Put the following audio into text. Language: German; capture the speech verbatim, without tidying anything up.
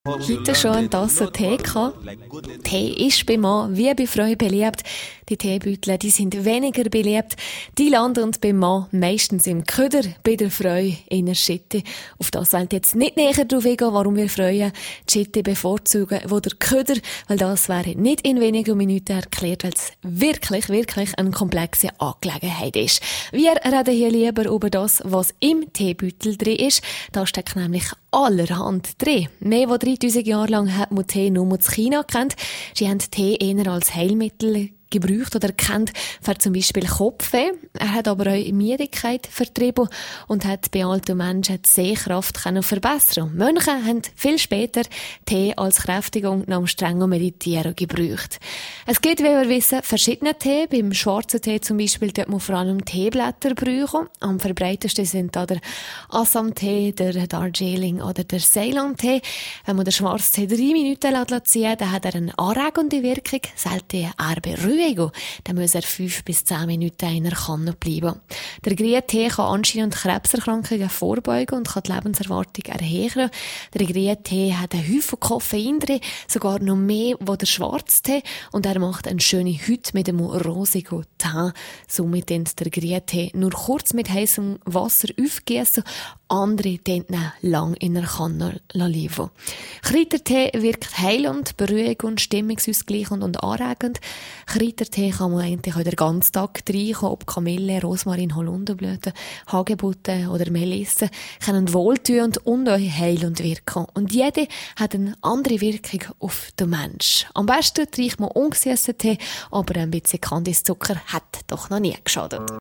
Heute schon eine Tasse Tee gehabt. Tee ist bei Mann wie bei Frau beliebt. Die Teebeutel, die sind weniger beliebt. Die landen beim Mann meistens im Köder, bei der Frau in der Schitte. Auf das wollen jetzt nicht näher drauf eingehen, warum wir Frauen die Schitte bevorzugen, wo der Köder, weil das wäre nicht in wenigen Minuten erklärt, weil es wirklich, wirklich eine komplexe Angelegenheit ist. Wir reden hier lieber über das, was im Teebeutel drin ist. Da steckt nämlich allerhand drin. Mehr als dreitausend Jahre lang hat man Tee nur in China gekannt. Sie haben Tee eher als Heilmittel gebraucht oder kennt für zum Beispiel Kopfweh. Er hat aber auch Müdigkeit vertrieben und hat bei alten Menschen die Sehkraft können verbessern. Mönche haben viel später Tee als Kräftigung nach dem strengen Meditieren gebraucht. Es gibt, wie wir wissen, verschiedene Tee. Beim schwarzen Tee zum Beispiel tut man vor allem Teeblätter brauchen. Am verbreitetsten sind da der Assam-Tee, der Darjeeling oder der Ceylon-Tee. Wenn man den schwarzen Tee drei Minuten ziehen lässt, dann hat er eine anregende Wirkung, selten eher beruhigend. Dann muss er fünf bis zehn Minuten in der Kanne bleiben. Der grüne Tee kann anscheinend Krebserkrankungen vorbeugen und kann die Lebenserwartung erhöhen. Der grüne Tee hat einen Haufen Koffein drin, sogar noch mehr als der schwarze Tee. Und er macht eine schöne Haut mit einem rosigen Teint. Somit den der grüne Tee nur kurz mit heißem Wasser aufgießen. Andere den lang in der Kanne liegen. Kräutertee wirkt heilend, beruhigend und stimmungsausgleichend und anregend. Kräutertee kann man eigentlich auch den ganzen Tag trinken, ob Kamille, Rosmarin, Holunderblüten, Hagebutten oder Melisse, können wohltuend und auch heilend wirken. Und jede hat eine andere Wirkung auf den Menschen. Am besten trinkt man ungesüßten Tee, aber ein bisschen Kandiszucker hat doch noch nie geschadet.